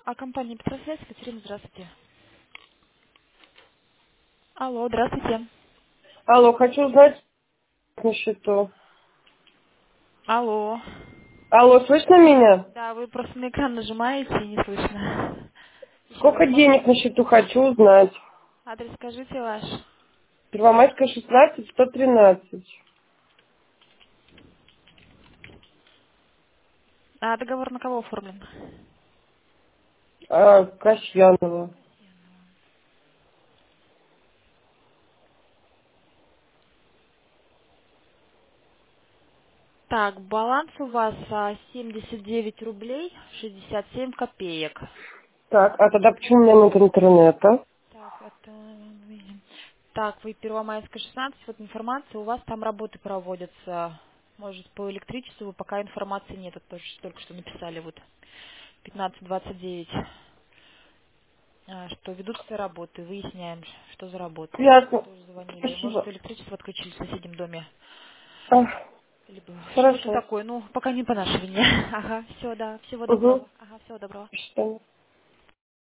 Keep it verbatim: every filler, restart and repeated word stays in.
А компания Петросвязь, Екатерина, здравствуйте. Алло, здравствуйте. Алло, хочу узнать на счету. Алло. Алло, слышно меня? Да, вы просто на экран нажимаете и не слышно. Еще раз Сколько можете? денег на счету хочу узнать. Адрес скажите ваш. Первомайская, шестнадцать, сто тринадцать. А договор на кого оформлен? А, Касьянова. Так, баланс у вас а, семьдесят девять рублей шестьдесят семь копеек. Так, а тогда почему у меня нет интернета? Так, это мы видим. Так, вы Первомайская, шестнадцать, вот информация, у вас там работы проводятся. Может, по электричеству, пока информации нет, это тоже только что написали, вот пятнадцать двадцать девять, а, что ведутся работы, выясняем, что за работы. Ясно. Тоже звонили. Может, Спасибо. электричество отключили в соседнем доме. А, Либо что-то хорошо. такое. Ну, пока не по нашей вине. Ага, все, да. Всего Угу. доброго. Ага, всего доброго. Что?